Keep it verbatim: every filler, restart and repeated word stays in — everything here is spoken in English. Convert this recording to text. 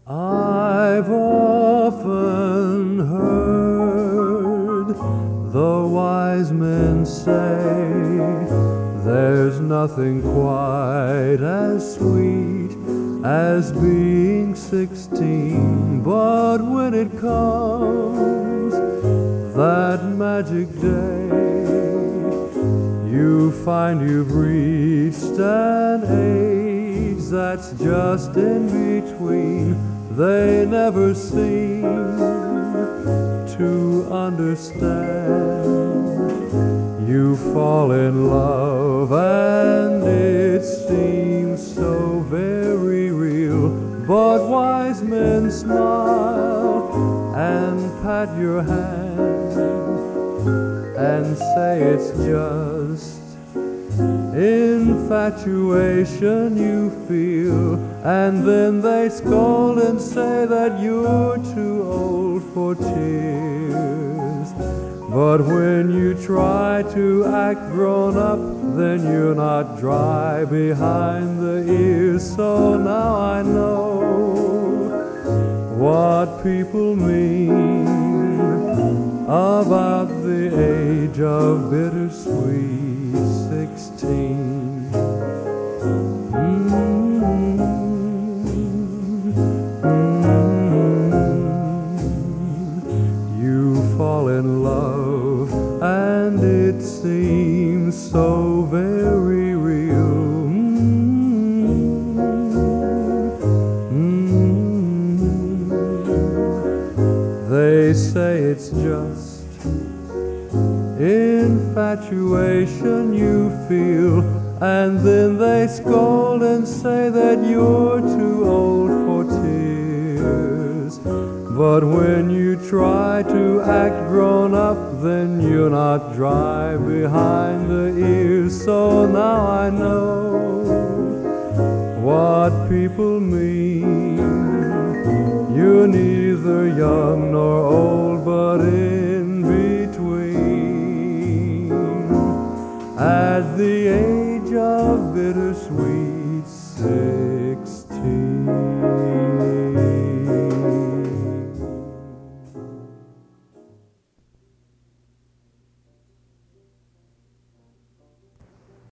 I've often heard the wise men say there's nothing quite as sweet as being sixteen, but when it comes that magic day, you find you've reached an age that's just in between. They never seem to understand. You fall in love and it seems so very real, but wise men smile and pat your hand and say it's just infatuation you feel, and then they scold and say that you're too old for tears. But when you try to act grown up, then you're not dry behind the ears. So now I know what people mean about the age of bittersweet sixteen. Mm-hmm. Mm-hmm. You fall in love and it seems so very real. Mm-hmm. Mm-hmm. They say it's just infatuation you feel, and then they scold and say that you're too old for tears. But when you try to act grown up, then you're not dry behind the ears. So now I know what people mean. You're neither young nor old